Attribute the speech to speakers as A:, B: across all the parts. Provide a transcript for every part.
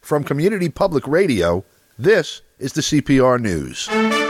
A: From Community Public Radio, this is the CPR News.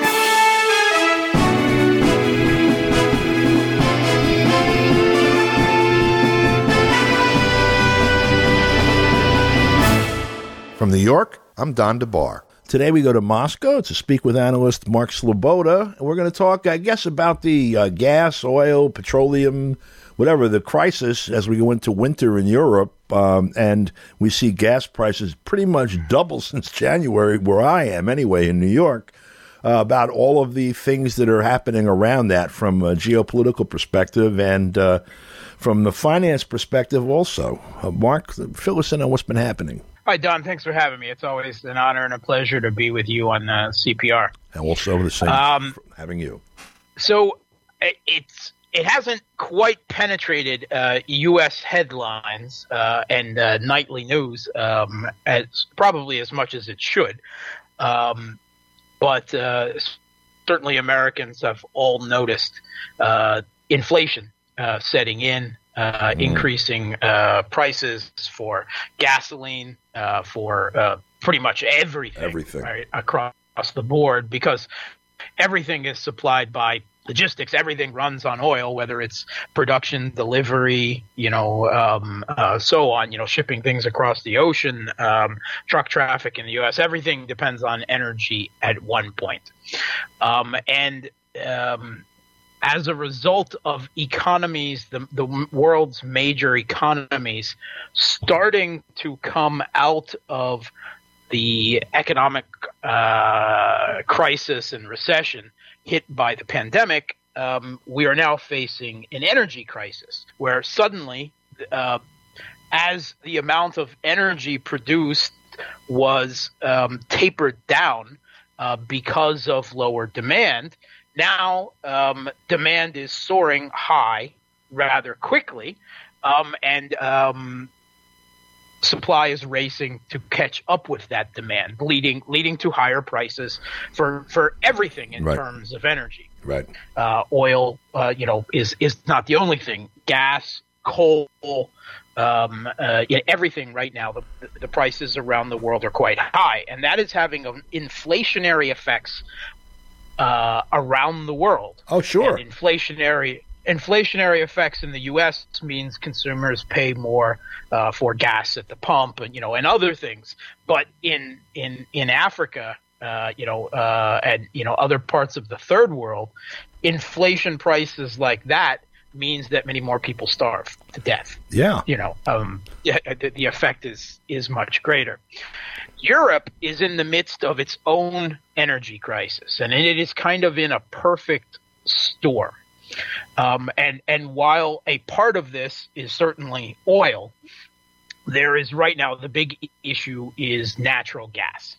A: From New York, I'm Don DeBar. Today we go to Moscow to speak with analyst Mark Sloboda, and we're going to talk, I guess, about the gas, oil, petroleum, whatever, the crisis as we go into winter in Europe, and we see gas prices pretty much double since January, where I am anyway, in New York, about all of the things that are happening around that from a geopolitical perspective and from the finance perspective also. Mark, fill us in on what's been happening.
B: Hi, Don. Thanks for having me. It's always an honor and a pleasure to be with you on CPR.
A: And also the same having you.
B: So it hasn't quite penetrated U.S. headlines and nightly news as probably as much as it should. But certainly Americans have all noticed inflation setting in. Increasing prices for gasoline, for pretty much everything. Right, across the board, because everything is supplied by logistics. Everything runs on oil, whether it's production, delivery, so on, shipping things across the ocean, truck traffic in the U.S. Everything depends on energy at one point. As a result of economies, the world's major economies starting to come out of the economic crisis and recession hit by the pandemic, we are now facing an energy crisis where suddenly, as the amount of energy produced was tapered down because of lower demand, now demand is soaring high rather quickly, and supply is racing to catch up with that demand, leading to higher prices for everything in terms of energy.
A: Right.
B: Oil, is not the only thing. Gas, coal, everything right now. The prices around the world are quite high, and that is having inflationary effects around the world.
A: Oh, sure.
B: And inflationary effects in the U.S. means consumers pay more for gas at the pump, and other things. But in Africa, and other parts of the third world, inflation prices like that means that many more people starve to death.
A: Yeah.
B: The effect is much greater. Europe is in the midst of its own energy crisis, and it is kind of in a perfect storm. And while a part of this is certainly oil, there is right now the big issue is natural gas.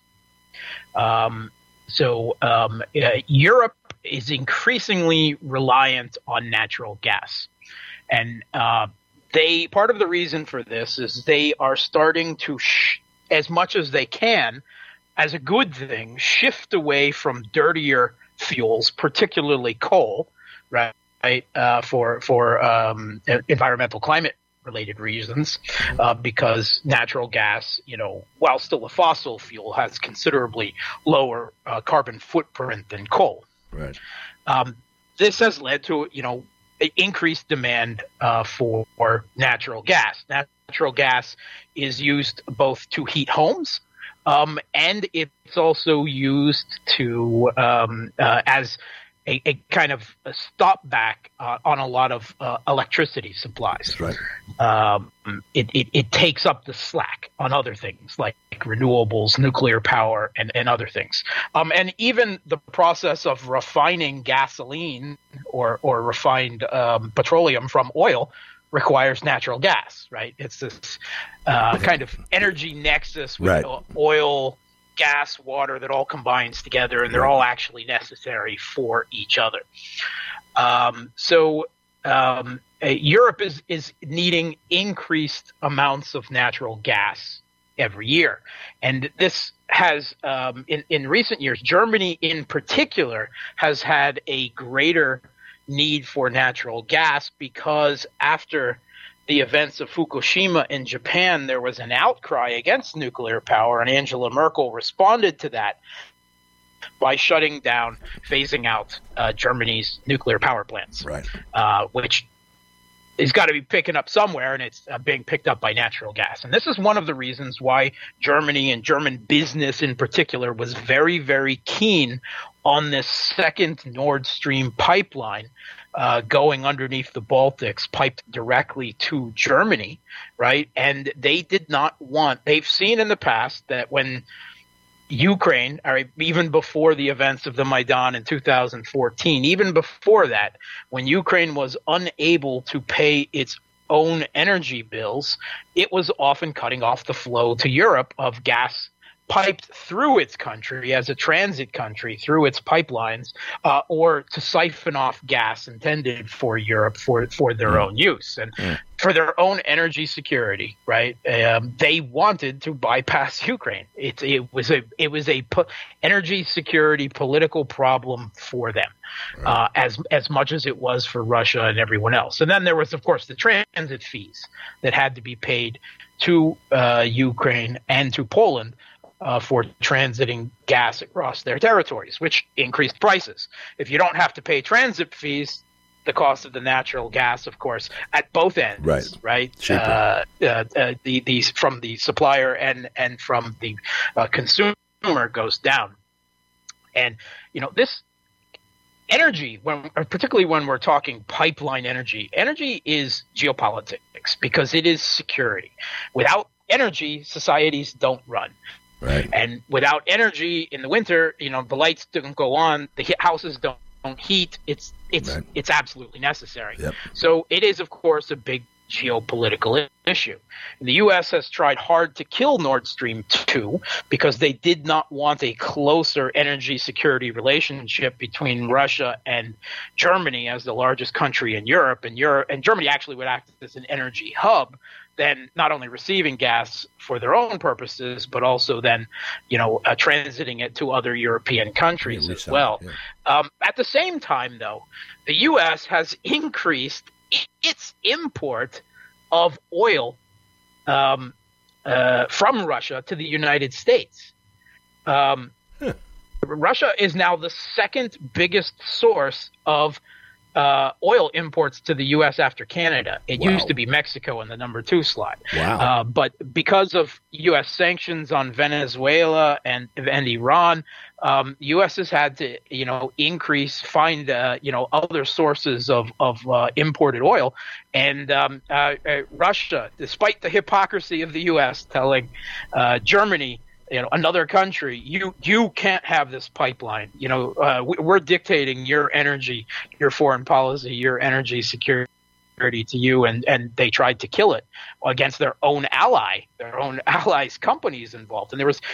B: Europe is increasingly reliant on natural gas, and part of the reason for this is they are starting to as much as they can, as a good thing, shift away from dirtier fuels, particularly coal, right? For environmental climate-related reasons, because natural gas, while still a fossil fuel, has considerably lower carbon footprint than coal.
A: Right.
B: This has led to, increased demand for natural gas. Natural gas is used both to heat homes, and it's also used to as a kind of a stopback on a lot of electricity supplies.
A: That's right.
B: It takes up the slack on other things like renewables, nuclear power, and other things. And even the process of refining gasoline or refined petroleum from oil requires natural gas, right? It's this kind of energy nexus with oil, gas, water that all combines together, and they're all actually necessary for each other. Europe is needing increased amounts of natural gas every year. And this has, in recent years, Germany in particular has had a greater need for natural gas because after the events of Fukushima in Japan, there was an outcry against nuclear power, and Angela Merkel responded to that by shutting down, phasing out Germany's nuclear power plants,
A: Right.
B: Which is got to be picking up somewhere, and it's being picked up by natural gas. And this is one of the reasons why Germany and German business in particular was very, very keen on this second Nord Stream pipeline going underneath the Baltics, piped directly to Germany, right? And they did not want – they've seen in the past that when – Ukraine, or even before the events of the Maidan in 2014, even before that, when Ukraine was unable to pay its own energy bills, it was often cutting off the flow to Europe of gas piped through its country as a transit country through its pipelines, or to siphon off gas intended for Europe for their own use and for their own energy security. Right? They wanted to bypass Ukraine. It was a energy security political problem for them, as much as it was for Russia and everyone else. And then there was, of course, the transit fees that had to be paid to Ukraine and to Poland for transiting gas across their territories, which increased prices. If you don't have to pay transit fees, the cost of the natural gas, of course, at both ends, right? The from the supplier and from the consumer goes down. And this energy, particularly when we're talking pipeline energy is geopolitics because it is security. Without energy, societies don't run.
A: Right.
B: And without energy in the winter, the lights don't go on, the houses don't heat. It's absolutely necessary.
A: Yep.
B: So it is, of course, a big geopolitical issue. The U.S. has tried hard to kill Nord Stream 2 because they did not want a closer energy security relationship between Russia and Germany as the largest country in Europe. And Germany actually would act as an energy hub, then not only receiving gas for their own purposes, but also then, transiting it to other European countries as well. Yeah. At the same time, though, the U.S. has increased its import of oil from Russia to the United States. Russia is now the second biggest source of oil imports to the U.S. after Canada. It used to be Mexico in the number 2 slot.
A: Wow.
B: But because of U.S. sanctions on Venezuela and Iran, U.S. has had to, find other sources of imported oil. And Russia, despite the hypocrisy of the U.S. telling Germany, another country, you can't have this pipeline. We're dictating your energy, your foreign policy, your energy security to you, and they tried to kill it against their own allies' companies involved. And there was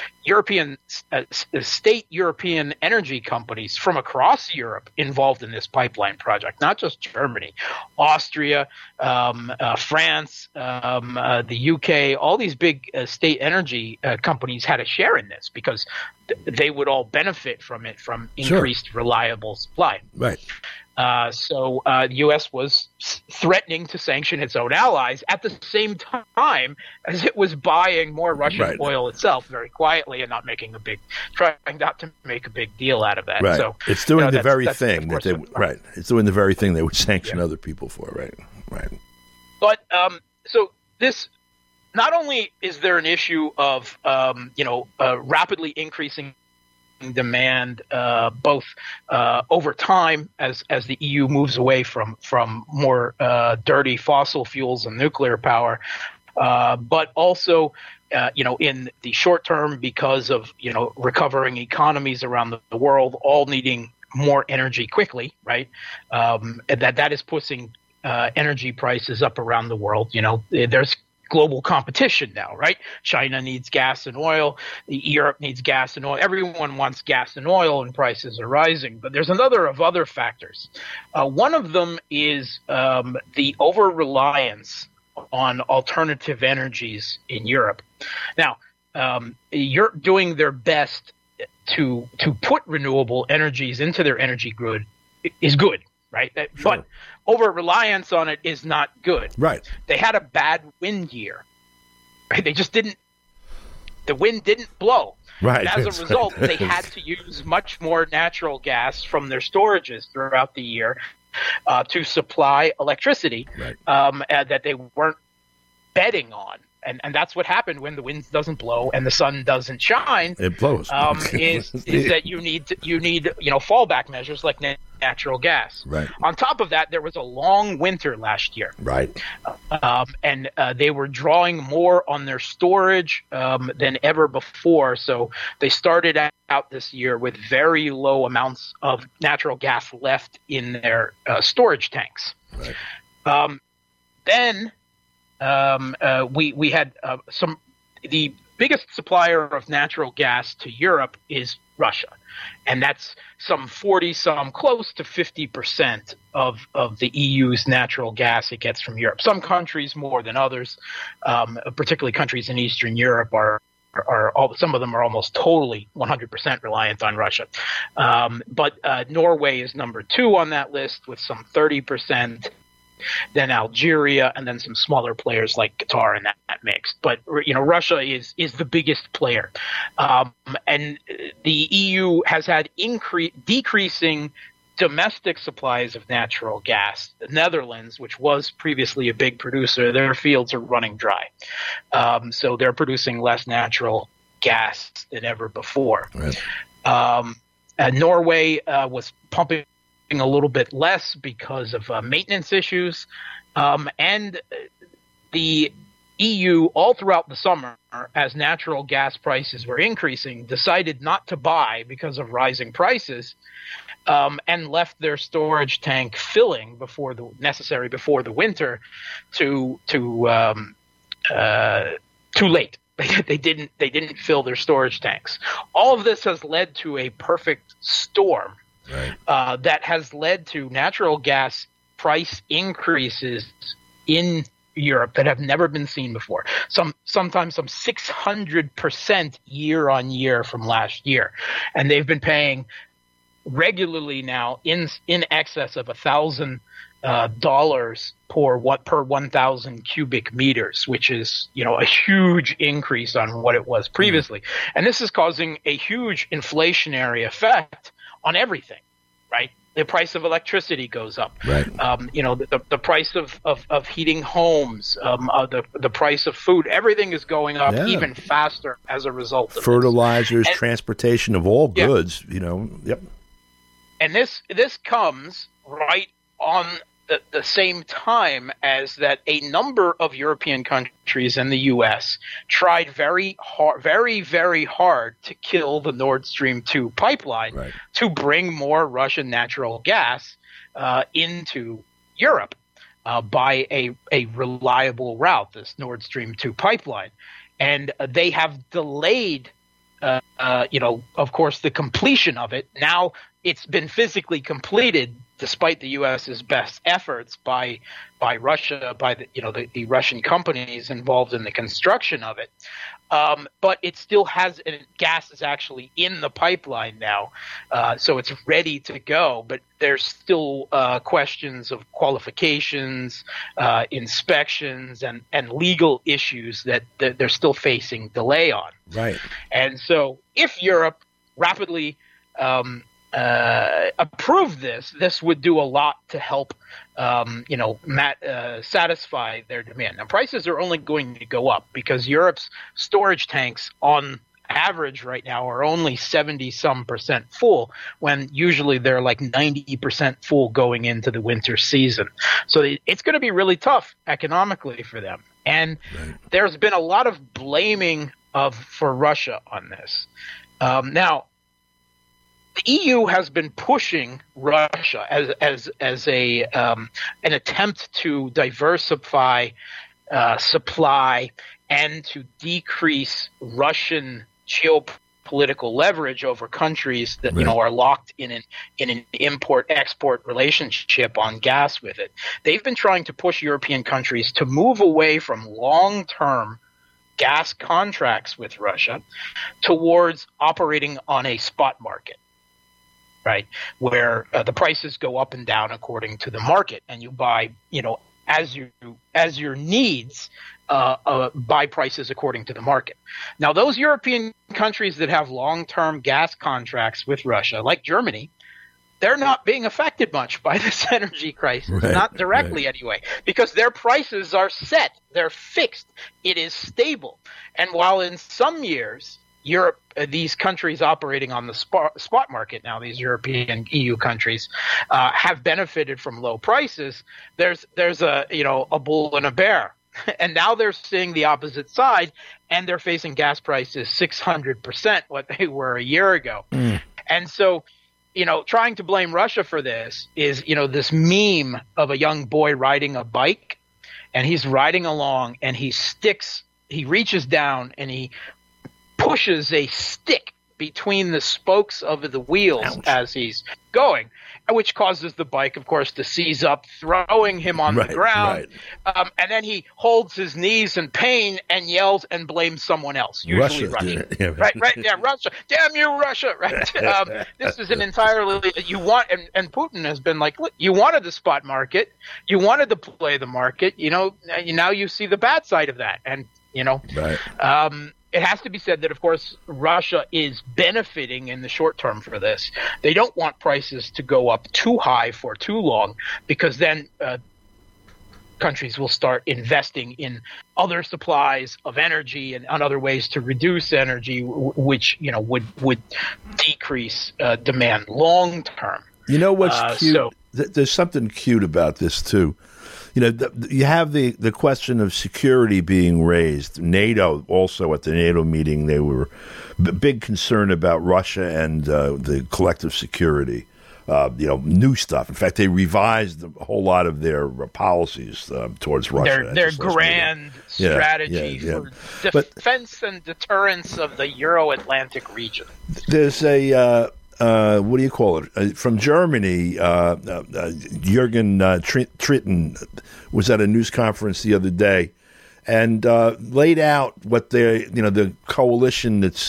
B: state European energy companies from across Europe involved in this pipeline project, not just Germany, Austria, France, the UK. All these big state energy companies had a share in this because they would all benefit from it, from increased reliable supply.
A: Right.
B: So the U.S. was threatening to sanction its own allies at the same time as it was buying more Russian oil itself very quietly and trying not to make a big deal out of that.
A: Right.
B: So
A: it's doing the very thing that they It's doing the very thing they would sanction other people for. Right. Right.
B: But so this. Not only is there an issue of rapidly increasing demand both over time as the EU moves away from more dirty fossil fuels and nuclear power, but also in the short term because of recovering economies around the world all needing more energy quickly, right? That is pushing energy prices up around the world. There's global competition now, right? China needs gas and oil. Europe needs gas and oil. Everyone wants gas and oil, and prices are rising. But there's another of other factors. One of them is the over-reliance on alternative energies in Europe. Now, Europe doing their best to put renewable energies into their energy grid is good. right?
A: Sure.
B: But over-reliance on it is not good.
A: Right.
B: They had a bad wind year. Right? The wind didn't blow.
A: Right.
B: And as a result, they had to use much more natural gas from their storages throughout the year to supply electricity that they weren't betting on. And that's what happened when the wind doesn't blow and the sun doesn't shine.
A: It blows.
B: Is that you need fallback measures like natural gas.
A: Right.
B: On top of that, there was a long winter last year.
A: Right.
B: And they were drawing more on their storage than ever before. So they started out this year with very low amounts of natural gas left in their storage tanks.
A: Right.
B: Then we had the biggest supplier of natural gas to Europe is Russia, and that's close to 50% of the EU's natural gas it gets from Europe. Some countries more than others, particularly countries in Eastern Europe some of them are almost totally 100% reliant on Russia. But Norway is number 2 on that list with some 30%. Then Algeria, and then some smaller players like Qatar in that mix. But Russia is the biggest player, and the EU has had decreasing domestic supplies of natural gas. The Netherlands, which was previously a big producer, their fields are running dry, so they're producing less natural gas than ever before.
A: Right.
B: Norway was pumping a little bit less because of maintenance issues, and the EU all throughout the summer, as natural gas prices were increasing, decided not to buy because of rising prices, and left their storage tank filling before the winter too late. They didn't fill their storage tanks. All of this has led to a perfect storm. Right. That has led to natural gas price increases in Europe that have never been seen before. Sometimes some 600% year on year from last year, and they've been paying regularly now in excess of $1,000 per 1,000 cubic meters, which is a huge increase on what it was previously. And this is causing a huge inflationary effect on everything, right? The price of electricity goes up.
A: Right.
B: The price of heating homes, the price of food, everything is going up even faster as a result of
A: fertilizers, transportation of all goods. Yep.
B: And this comes right on the same time as that a number of European countries and the U.S. tried very hard, very, very hard to kill the Nord Stream 2 pipeline to bring more Russian natural gas into Europe by a reliable route, this Nord Stream 2 pipeline. And they have delayed, of course, the completion of it. Now it's been physically completed despite the U.S.'s best efforts by Russia, by the Russian companies involved in the construction of it. But it still has gas is actually in the pipeline now, so it's ready to go. But there's still questions of qualifications, inspections, and legal issues that they're still facing delay on.
A: Right.
B: And so, if Europe rapidly approve this would do a lot to help, satisfy their demand. Now, prices are only going to go up because Europe's storage tanks on average right now are only 70-some% full, when usually they're like 90% full going into the winter season. So it's going to be really tough economically for them. And there's been a lot of blaming for Russia on this. Now, the EU has been pushing Russia as an attempt to diversify supply and to decrease Russian geopolitical leverage over countries that are locked in an import-export relationship on gas with it. They've been trying to push European countries to move away from long-term gas contracts with Russia towards operating on a spot market. right? Where the prices go up and down according to the market, and you buy, as your needs buy prices according to the market. Now, those European countries that have long-term gas contracts with Russia, like Germany, they're not being affected much by this energy crisis, not directly anyway, because their prices are set. They're fixed. It is stable. And while in some years, Europe, these countries operating on the spot market now, these European EU countries, have benefited from low prices, there's a bull and a bear. And now they're seeing the opposite side, and they're facing gas prices 600% what they were a year ago. And so, trying to blame Russia for this is, this meme of a young boy riding a bike, and he's riding along, and he reaches down and he pushes a stick between the spokes of the wheels as he's going, which causes the bike, of course, to seize up, throwing him on the ground. And then he holds his knees in pain and yells and blames someone else, usually Russia. Russia. Damn you, Russia. Right. This is an entirely – and Putin has been like, look, you wanted the spot market. You wanted to play the market. Now you see the bad side of that. And, it has to be said that, of course, Russia is benefiting in the short term for this. They don't want prices to go up too high for too long, because then countries will start investing in other supplies of energy and other ways to reduce energy, which would decrease demand long term.
A: You know what's cute? There's something cute about this too. You have the question of security being raised. NATO also, at the NATO meeting, they were big concern about Russia and the collective security. New stuff. In fact, they revised a whole lot of their policies towards Russia.
B: Their grand strategy for defense and deterrence of the Euro-Atlantic region.
A: There's a what do you call it? From Germany, Jürgen Trittin was at a news conference the other day and laid out what the coalition that's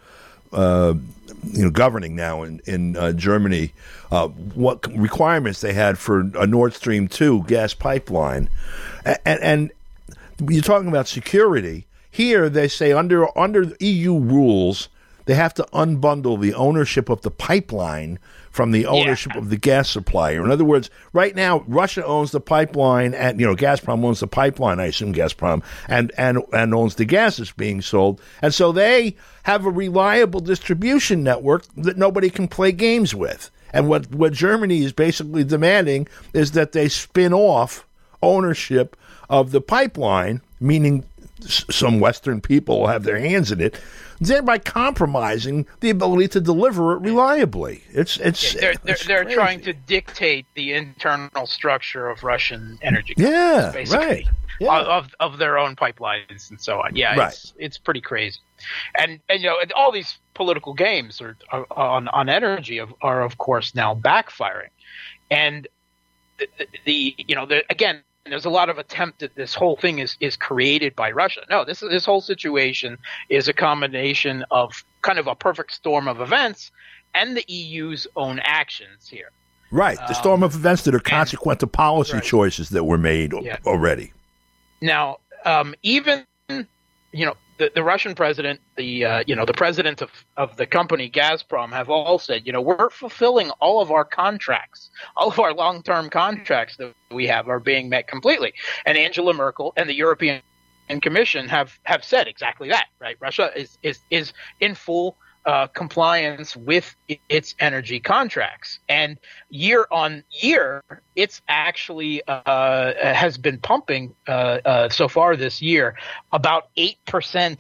A: governing now in Germany, what requirements they had for a Nord Stream 2 gas pipeline, and you're talking about security. Here they say under EU rules, they have to unbundle the ownership of the pipeline from the ownership of the gas supplier. In other words, right now, Russia owns the pipeline, and Gazprom owns the pipeline. I assume Gazprom and owns the gas that's being sold, and so they have a reliable distribution network that nobody can play games with. And what Germany is basically demanding is that they spin off ownership of the pipeline, meaning some Western people will have their hands in it, thereby compromising the ability to deliver it reliably.
B: They're trying to dictate the internal structure of Russian energy.
A: Right.
B: Of their own pipelines and so on. It's pretty crazy. And all these political games on energy are of course now backfiring. And again, there's a lot of attempt that this whole thing is created by Russia. No, this whole situation is a combination of kind of a perfect storm of events and the EU's own actions here.
A: Right, the storm of events that are consequent to policy choices that were made already.
B: Now, even the Russian president, the president of the company Gazprom have all said, we're fulfilling all of our contracts. All of our long-term contracts that we have are being met completely. And Angela Merkel and the European Commission have said exactly that, right? Russia is in full compliance with its energy contracts. And year on year, it's actually has been pumping so far this year about 8%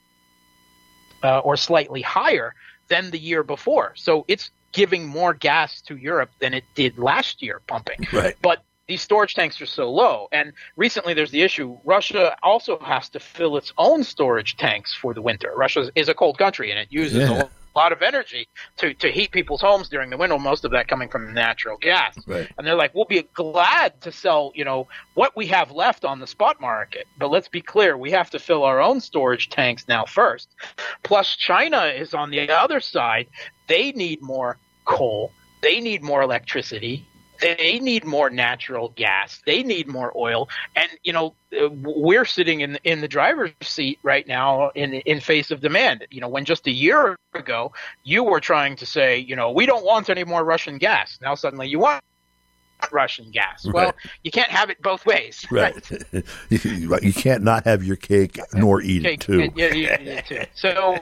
B: or slightly higher than the year before. So it's giving more gas to Europe than it did last year pumping.
A: Right.
B: But these storage tanks are so low. And recently there's the issue, Russia also has to fill its own storage tanks for the winter. Russia is a cold country, and it uses a lot of energy to heat people's homes during the winter, most of that coming from natural gas.
A: Right.
B: And they're like, we'll be glad to sell, what we have left on the spot market. But let's be clear, we have to fill our own storage tanks now first. Plus, China is on the other side. They need more coal. They need more electricity. They need more natural gas. They need more oil. And, we're sitting in the driver's seat right now in face of demand. When just a year ago, you were trying to say, we don't want any more Russian gas. Now suddenly you want Russian gas.
A: Right.
B: Well, you can't have it both ways.
A: Right. You can't not have your cake nor eat it too.
B: Yeah, you eat it too. So,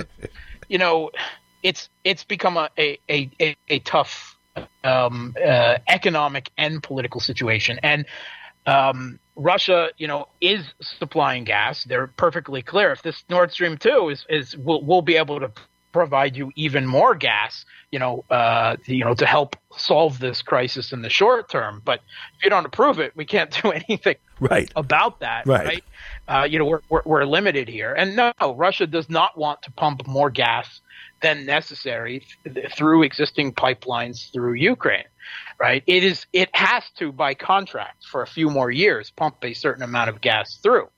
B: it's become a tough economic and political situation. And Russia, is supplying gas. They're perfectly clear. If this Nord Stream 2 we'll be able to provide you even more gas, to help solve this crisis in the short term. But if you don't approve it, we can't do anything about that. Right. We're limited here. And no, Russia does not want to pump more gas than necessary through existing pipelines through Ukraine. Right. It has to, by contract, for a few more years, pump a certain amount of gas through.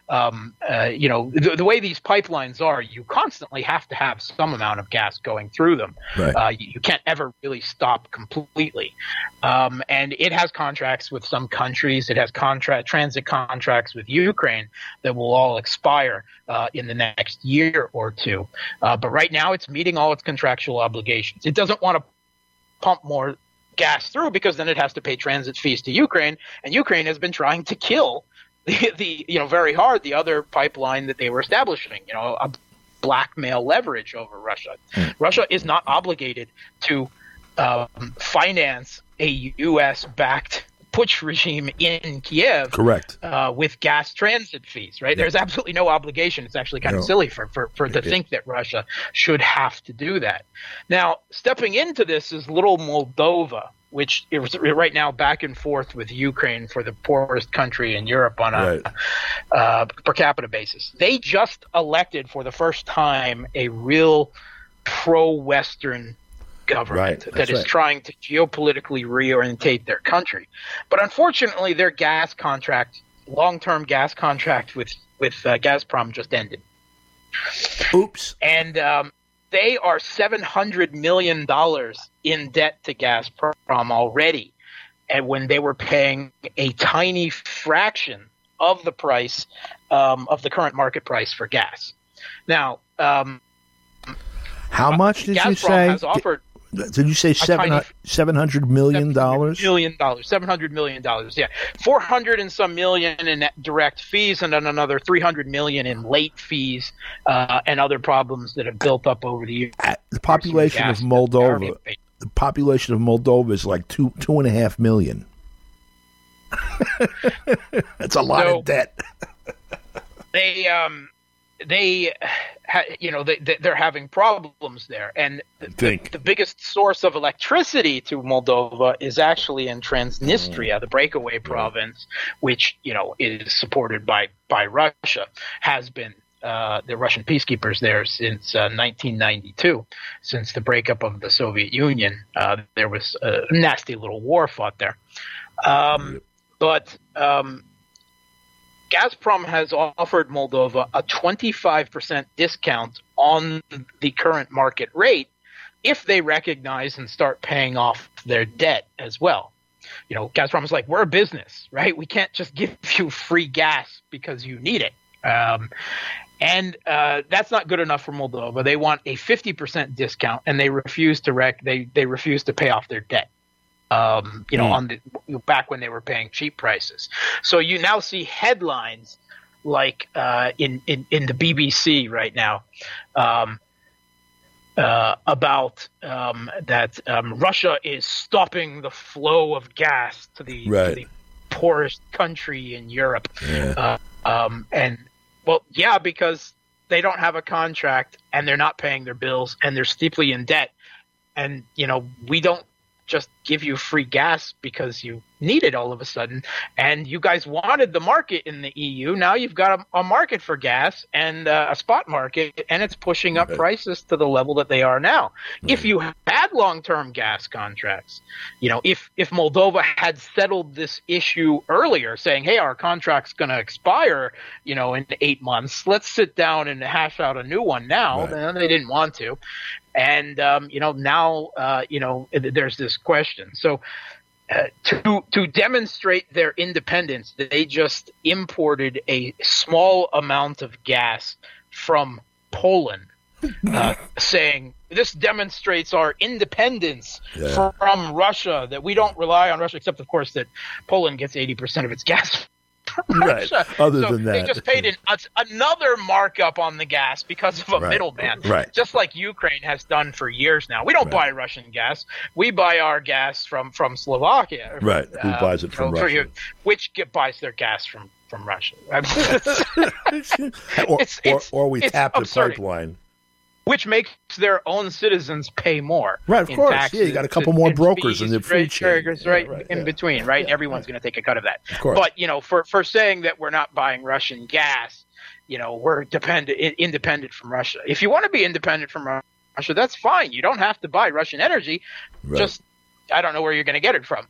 B: The way these pipelines are, you constantly have to have some amount of gas going through them. Right. You can't ever really stop completely. And it has contracts with some countries. It has transit contracts with Ukraine that will all expire in the next year or two. But right now it's meeting all its contractual obligations. It doesn't want to pump more gas through because then it has to pay transit fees to Ukraine, and Ukraine has been trying to kill the very hard the other pipeline that they were establishing, a blackmail leverage over Russia. Russia is not obligated to finance a U.S.-backed putsch regime in Kiev.
A: Correct.
B: With gas transit fees, right? Yeah. There's absolutely no obligation. It's actually kind of silly for to think that Russia should have to do that. Now, stepping into this is little Moldova, which is right now back and forth with Ukraine for the poorest country in Europe on a per capita basis. They just elected for the first time a real pro-Western government that is trying to geopolitically reorientate their country. But unfortunately, their gas contract, long-term gas contract with Gazprom just ended.
A: Oops.
B: And they are $700 million in debt to Gazprom already, and when they were paying a tiny fraction of the price of the current market price for gas. Now,
A: how much did
B: Gazprom
A: you say?
B: Has offered
A: Did you say $700 million?
B: $700 million. Yeah, 400 and some million in direct fees, and then another 300 million in late fees and other problems that have built up over the years.
A: The population of Moldova. The population of Moldova is like 2.5 million. That's a lot of debt. They're having problems there, and the biggest source of electricity to Moldova is actually in Transnistria, the breakaway province, which is supported by Russia, has been the Russian peacekeepers there since 1992, since the breakup of the Soviet Union. There was a nasty little war fought there, but Gazprom has offered Moldova a 25% discount on the current market rate if they recognize and start paying off their debt as well. Gazprom is like, we're a business, right? We can't just give you free gas because you need it. And that's not good enough for Moldova. They want a 50% discount, and they refuse to they refuse to pay off their debt. On back when they were paying cheap prices. So you now see headlines like in the BBC right now about that Russia is stopping the flow of gas to the poorest country in Europe. Yeah. Because they don't have a contract and they're not paying their bills and they're steeply in debt. And, we don't just
B: give you free gas because you need it all of a sudden, and you guys wanted the market in the EU. Now you've got a market for gas and a spot market, and it's pushing up prices to the level that they are now. If you had long-term gas contracts, if Moldova had settled this issue earlier, saying, hey, our contract's going to expire, in 8 months, let's sit down and hash out a new one now. Right. They didn't want to. And, now, there's this question. So to demonstrate their independence, they just imported a small amount of gas from Poland, saying this demonstrates our independence from Russia, that we don't rely on Russia, except, of course, that Poland gets 80% of its gas.
A: Right. Other than that,
B: they just paid another markup on the gas because of a middleman.
A: Right.
B: Just like Ukraine has done for years now. We don't buy Russian gas. We buy our gas from Slovakia.
A: Right. Who buys it from Russia?
B: Which buys their gas from Russia?
A: or we tap the
B: absurd.
A: Pipeline.
B: Which makes their own citizens pay more.
A: Right, of course. Yeah, you got a couple more brokers in the food chain.
B: Between, right?
A: Yeah,
B: everyone's going to take a cut of that.
A: Of course.
B: But, for saying that we're not buying Russian gas, we're independent from Russia. If you want to be independent from Russia, that's fine. You don't have to buy Russian energy.
A: Right.
B: Just, I don't know where you're going to get it from.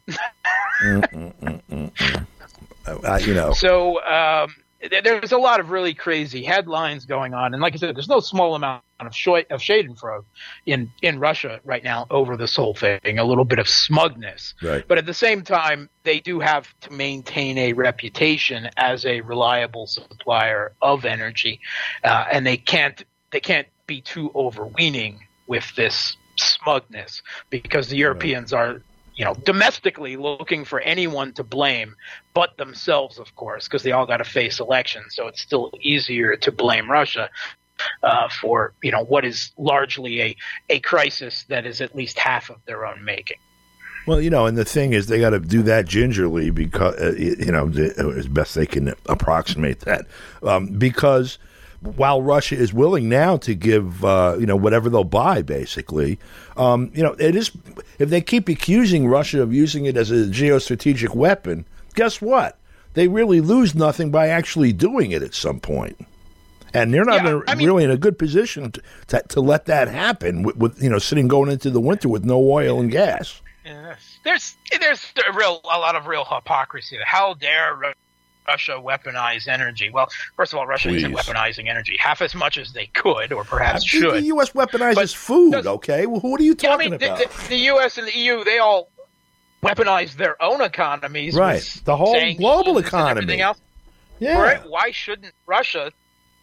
B: So, there's a lot of really crazy headlines going on, and like I said, there's no small amount of schadenfreude in Russia right now over this whole thing. A little bit of smugness,
A: right?
B: But at the same time, they do have to maintain a reputation as a reliable supplier of energy, and they can't be too overweening with this smugness, because the Europeans are, domestically looking for anyone to blame but themselves, of course, because they all got to face elections. So it's still easier to blame Russia for, what is largely a crisis that is at least half of their own making.
A: Well, and the thing is, they got to do that gingerly because, as best they can approximate that, because while Russia is willing now to give, whatever they'll buy, basically, it is, if they keep accusing Russia of using it as a geostrategic weapon, guess what? They really lose nothing by actually doing it at some point. And they're not really in a good position to let that happen with sitting going into the winter with no oil and gas.
B: There's a lot of real hypocrisy. How dare Russia weaponize energy? Well, first of all, Russia isn't weaponizing energy half as much as they could, or perhaps should.
A: The U.S. weaponizes food, okay? Well, what are you talking about?
B: The U.S. and the EU, they all weaponize their own economies.
A: Right. The whole global economy.
B: Everything else.
A: Yeah.
B: Right? Why shouldn't Russia,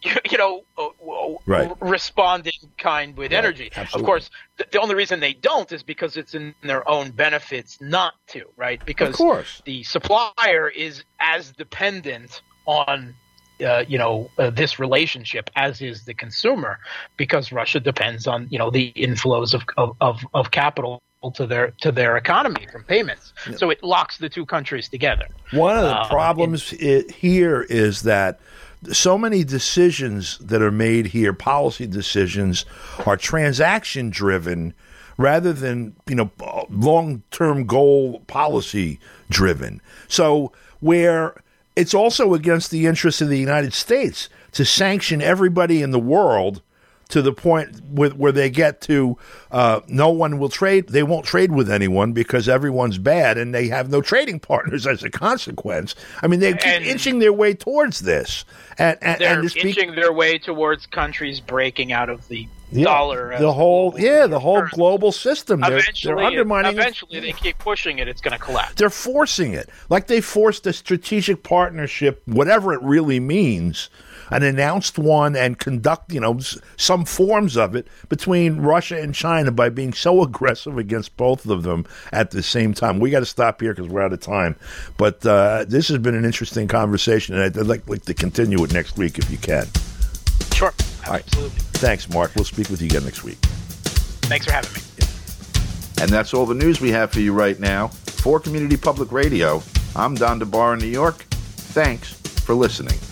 B: respond in kind with energy?
A: Absolutely.
B: Of course, the only reason they don't is because it's in their own benefits not to, right? Because
A: of course,
B: the supplier is as dependent on this relationship as is the consumer, because Russia depends on the inflows of capital to their economy from payments. Yeah. So it locks the two countries together.
A: One of the problems here is that so many decisions that are made here, policy decisions, are transaction driven rather than long-term goal policy driven. So where it's also against the interests of the United States to sanction everybody in the world to the point where they get to no one will trade. They won't trade with anyone because everyone's bad, and they have no trading partners as a consequence. I mean, they keep inching their way towards this, and
B: they're inching their way towards countries breaking out of the dollar.
A: The whole global system. They're undermining.
B: Eventually, they keep pushing it. It's going to collapse.
A: They're forcing it, like they forced a strategic partnership, whatever it really means. An announced one, and conduct, some forms of it between Russia and China by being so aggressive against both of them at the same time. We got to stop here because we're out of time. But this has been an interesting conversation, and I'd like to continue it next week if you can.
B: Sure.
A: All right.
B: Absolutely.
A: Thanks, Mark. We'll speak with you again next week.
B: Thanks for having me.
A: And that's all the news we have for you right now. For Community Public Radio, I'm Don DeBar in New York. Thanks for listening.